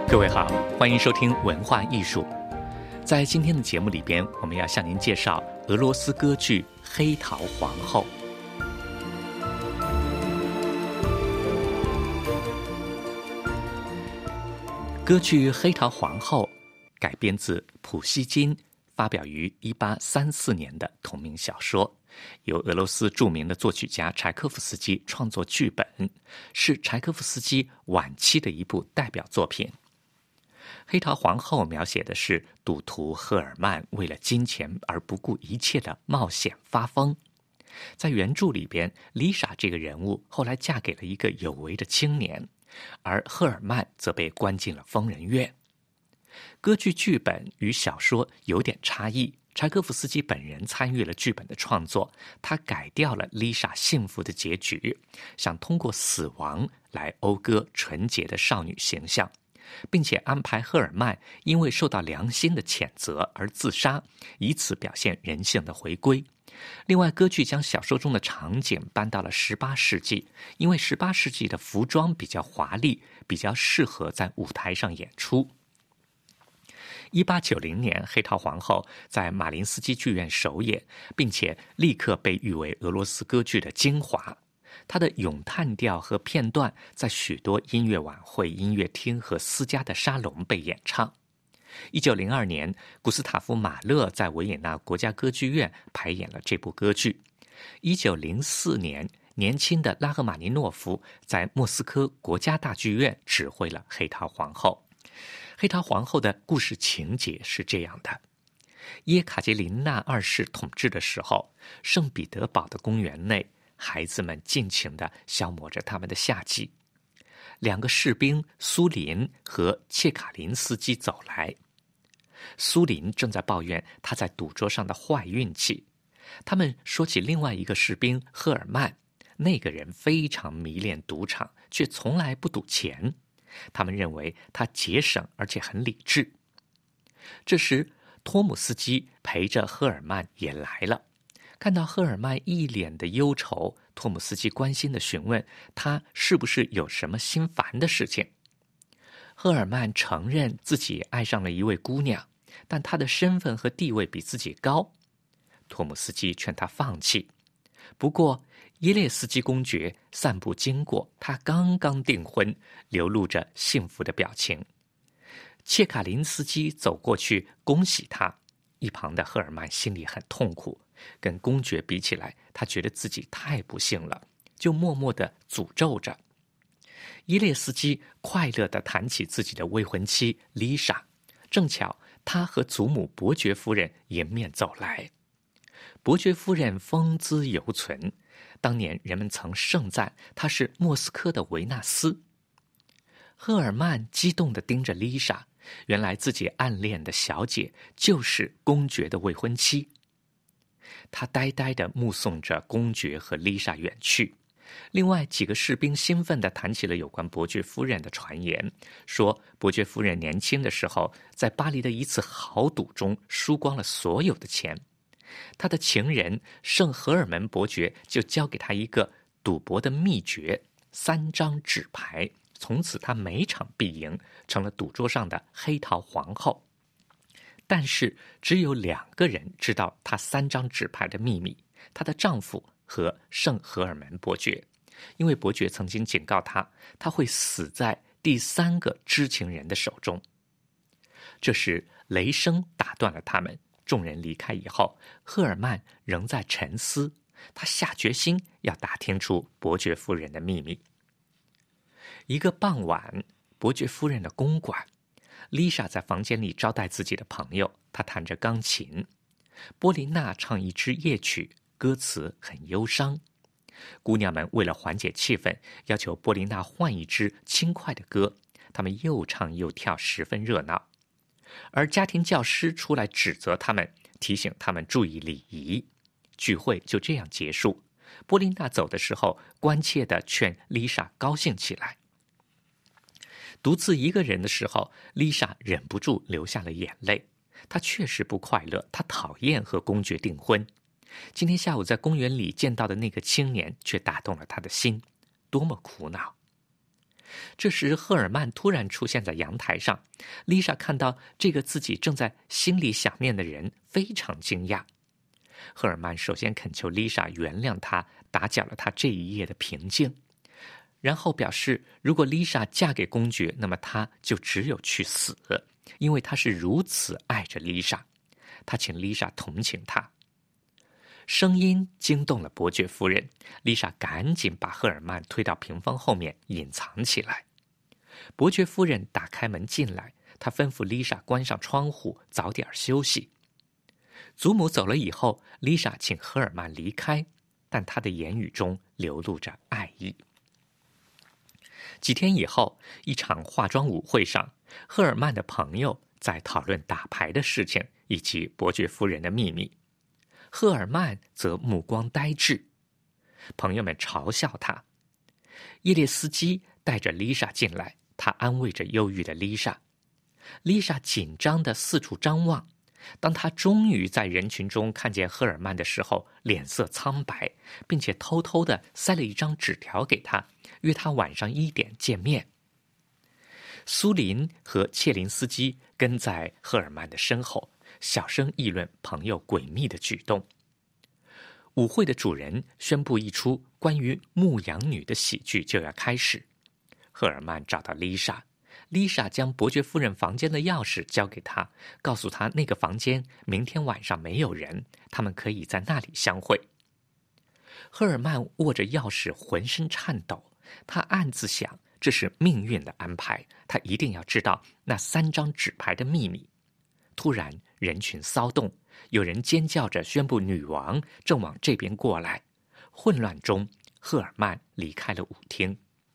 各位好，欢迎收听文化艺术。在今天的节目里边，我们要向您介绍俄罗斯歌剧《黑桃皇后》。歌剧《黑桃皇后》改编自普希金发表于1834年的同名小说，由俄罗斯著名的作曲家柴可夫斯基创作剧本，是柴可夫斯基晚期的一部代表作品。黑桃皇后描写的是赌徒赫尔曼为了金钱而不顾一切的冒险发疯。在原著里边，丽莎这个人物后来嫁给了一个有为的青年，而赫尔曼则被关进了疯人院。歌剧剧本与小说有点差异，柴可夫斯基本人参与了剧本的创作，他改掉了丽莎幸福的结局，想通过死亡来讴歌纯洁的少女形象，并且安排赫尔曼因为受到良心的谴责而自杀，以此表现人性的回归。另外，歌剧将小说中的场景搬到了18世纪，因为18世纪的服装比较华丽，比较适合在舞台上演出。1890年，黑桃皇后在马林斯基剧院首演，并且立刻被誉为俄罗斯歌剧的精华。她的咏叹调和片段在许多音乐晚会、音乐厅和私家的沙龙被演唱。1902年，古斯塔夫·马勒在维也纳国家歌剧院排演了这部歌剧。1904年，年轻的拉赫玛尼诺夫在莫斯科国家大剧院指挥了黑桃皇后。黑桃皇后的故事情节是这样的：耶卡捷琳娜二世统治的时候，圣彼得堡的公园内，孩子们尽情地消磨着他们的夏季。两个士兵苏林和切卡林斯基走来，苏林正在抱怨他在赌桌上的坏运气。他们说起另外一个士兵赫尔曼，那个人非常迷恋赌场，却从来不赌钱。他们认为他节省而且很理智。这时，托姆斯基陪着赫尔曼也来了。看到赫尔曼一脸的忧愁，托姆斯基关心地询问他是不是有什么心烦的事情。赫尔曼承认自己爱上了一位姑娘，但他的身份和地位比自己高。托姆斯基劝他放弃。不过耶列斯基公爵散步经过，他刚刚订婚，流露着幸福的表情。切卡林斯基走过去恭喜他，一旁的赫尔曼心里很痛苦，跟公爵比起来，他觉得自己太不幸了，就默默地诅咒着。耶列斯基快乐地谈起自己的未婚妻丽莎，正巧他和祖母伯爵夫人迎面走来。伯爵夫人风姿犹存，当年人们曾盛赞她是莫斯科的维纳斯。赫尔曼激动地盯着丽莎，原来自己暗恋的小姐就是公爵的未婚妻。他呆呆地目送着公爵和丽莎远去。另外几个士兵兴奋地谈起了有关伯爵夫人的传言，说伯爵夫人年轻的时候在巴黎的一次豪赌中输光了所有的钱。他的情人圣荷尔门伯爵就教给他一个赌博的秘诀，3张纸牌，从此他每场必赢，成了赌桌上的黑桃皇后。但是只有2个人知道她3张纸牌的秘密，她的丈夫和圣荷尔门伯爵，因为伯爵曾经警告她，她会死在第3个知情人的手中。这时雷声打断了他们，众人离开以后，赫尔曼仍在沉思，他下决心要打听出伯爵夫人的秘密。一个傍晚，伯爵夫人的公馆，丽莎在房间里招待自己的朋友，她弹着钢琴。波琳娜唱一支夜曲，歌词很忧伤。姑娘们为了缓解气氛，要求波琳娜换一支轻快的歌，她们又唱又跳，十分热闹。而家庭教师出来指责他们，提醒他们注意礼仪。聚会就这样结束。波琳娜走的时候，关切地劝丽莎高兴起来。独自一个人的时候，丽莎忍不住流下了眼泪。她确实不快乐，她讨厌和公爵订婚。今天下午在公园里见到的那个青年却打动了她的心，多么苦恼！ 这时，赫尔曼突然出现在阳台上，丽莎看到这个自己正在心里想念的人，非常惊讶。赫尔曼首先恳求丽莎原谅他，打搅了他这一夜的平静，然后表示如果丽莎嫁给公爵，那么他就只有去死，因为他是如此爱着丽莎。他请丽莎同情他。声音惊动了伯爵夫人，丽莎赶紧把赫尔曼推到屏风后面隐藏起来。伯爵夫人打开门进来，她吩咐丽莎关上窗户，早点休息。祖母走了以后，丽莎请赫尔曼离开，但她的言语中流露着爱意。几天以后，一场化妆舞会上，赫尔曼的朋友在讨论打牌的事情以及伯爵夫人的秘密。赫尔曼则目光呆滞，朋友们嘲笑他。叶列斯基带着丽莎进来，他安慰着忧郁的丽莎。丽莎紧张地四处张望，当她终于在人群中看见赫尔曼的时候，脸色苍白，并且偷偷地塞了一张纸条给他，约他晚上1点见面。苏林和切林斯基跟在赫尔曼的身后，小声议论朋友诡秘的举动。舞会的主人宣布一出关于牧羊女的喜剧就要开始。赫尔曼找到丽莎，丽莎将伯爵夫人房间的钥匙交给他，告诉他那个房间明天晚上没有人，他们可以在那里相会。赫尔曼握着钥匙浑身颤抖，他暗自想，这是命运的安排，他一定要知道那3张纸牌的秘密。突然人群骚动，有人尖叫着宣布女王正往这边过来。混乱中，赫尔曼离开了舞厅。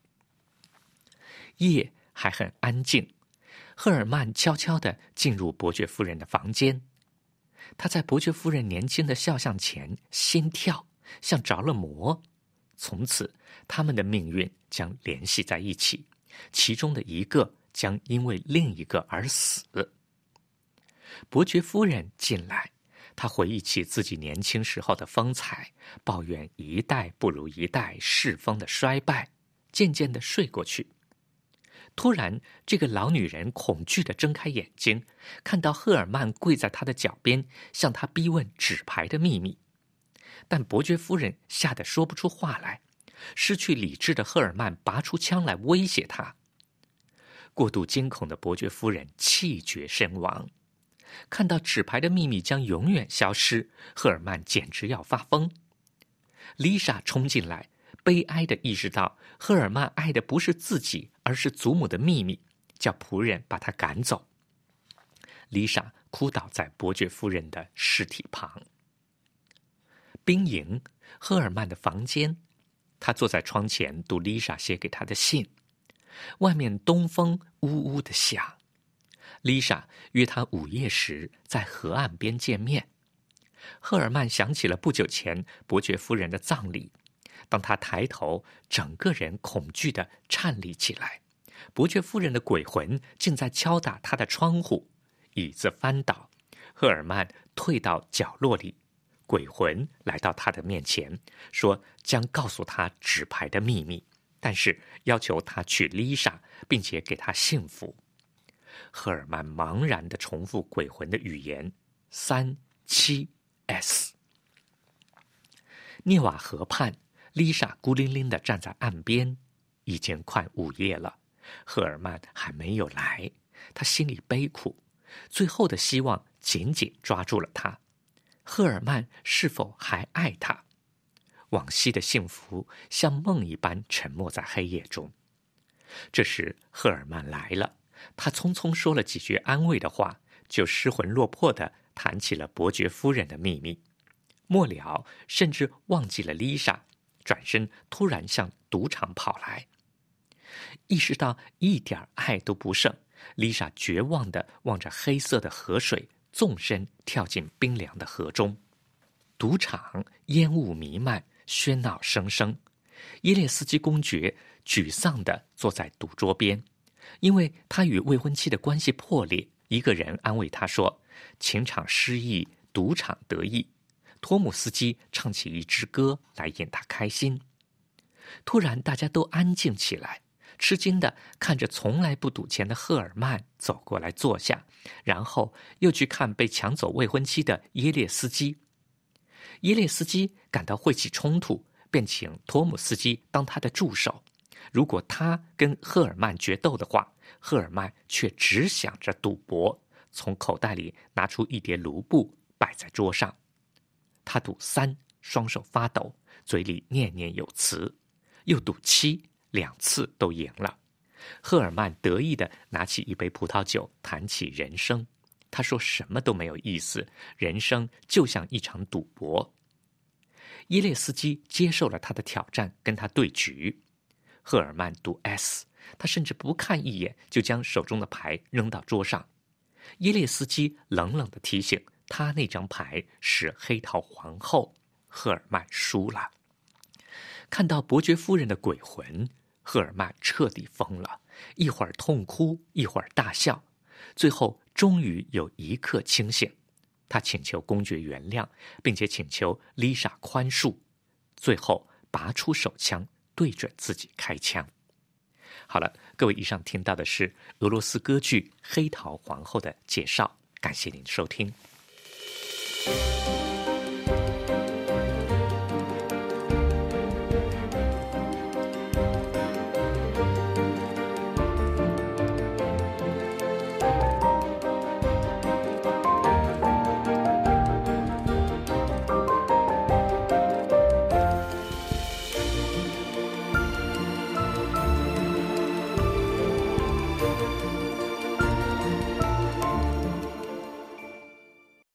夜还很安静，赫尔曼悄悄地进入伯爵夫人的房间。他在伯爵夫人年轻的肖像前心跳，像着了魔。从此他们的命运将联系在一起，其中的一个将因为另一个而死。伯爵夫人进来，她回忆起自己年轻时候的风采，抱怨一代不如一代世风的衰败，渐渐地睡过去。突然，这个老女人恐惧地睁开眼睛，看到赫尔曼跪在她的脚边，向她逼问纸牌的秘密。但伯爵夫人吓得说不出话来，失去理智的赫尔曼拔出枪来威胁她。过度惊恐的伯爵夫人气绝身亡。看到纸牌的秘密将永远消失，赫尔曼简直要发疯。丽莎冲进来，悲哀地意识到赫尔曼爱的不是自己，而是祖母的秘密，叫仆人把他赶走。丽莎哭倒在伯爵夫人的尸体旁。兵营，赫尔曼的房间，他坐在窗前读丽莎写给他的信。外面东风呜呜地响。丽莎约他午夜时在河岸边见面。赫尔曼想起了不久前伯爵夫人的葬礼，当他抬头，整个人恐惧地颤栗起来。伯爵夫人的鬼魂竟在敲打他的窗户，椅子翻倒，赫尔曼退到角落里。鬼魂来到他的面前，说将告诉他纸牌的秘密，但是要求他娶丽莎，并且给他幸福。赫尔曼茫然地重复鬼魂的语言：37S。涅瓦河畔，丽莎孤零零地站在岸边，已经快午夜了，赫尔曼还没有来，他心里悲苦，最后的希望紧紧抓住了他。赫尔曼是否还爱他？往昔的幸福像梦一般沉没在黑夜中。这时赫尔曼来了，他匆匆说了几句安慰的话，就失魂落魄地谈起了伯爵夫人的秘密。末了甚至忘记了丽莎，转身突然向赌场跑来。意识到一点爱都不剩，丽莎绝望地望着黑色的河水，纵身跳进冰凉的河中。赌场烟雾弥漫，喧闹声声。耶列斯基公爵沮丧地坐在赌桌边，因为他与未婚妻的关系破裂。一个人安慰他说：“情场失意，赌场得意。”托姆斯基唱起一支歌来引他开心。突然，大家都安静起来， 吃惊地看着从来不赌钱的赫尔曼走过来坐下，然后又去看被抢走未婚妻的耶列斯基。耶列斯基感到会起冲突，便请托姆斯基当他的助手。如果他跟赫尔曼决斗的话，赫尔曼却只想着赌博，从口袋里拿出一叠卢布摆在桌上。他赌3，双手发抖，嘴里念念有词；又赌7，2次都赢了。赫尔曼得意地拿起一杯葡萄酒，谈起人生。他说什么都没有意思，人生就像一场赌博。耶列斯基接受了他的挑战，跟他对局。赫尔曼赌 S， 他甚至不看一眼就将手中的牌扔到桌上。耶列斯基冷冷地提醒他，那张牌是黑桃皇后。赫尔曼输了。看到伯爵夫人的鬼魂，赫尔曼彻底疯了，一会儿痛哭，一会儿大笑，最后终于有一刻清醒。他请求公爵原谅，并且请求丽莎宽恕，最后拔出手枪对准自己开枪。好了，各位，以上听到的是俄罗斯歌剧《黑桃皇后》的介绍，感谢您的收听。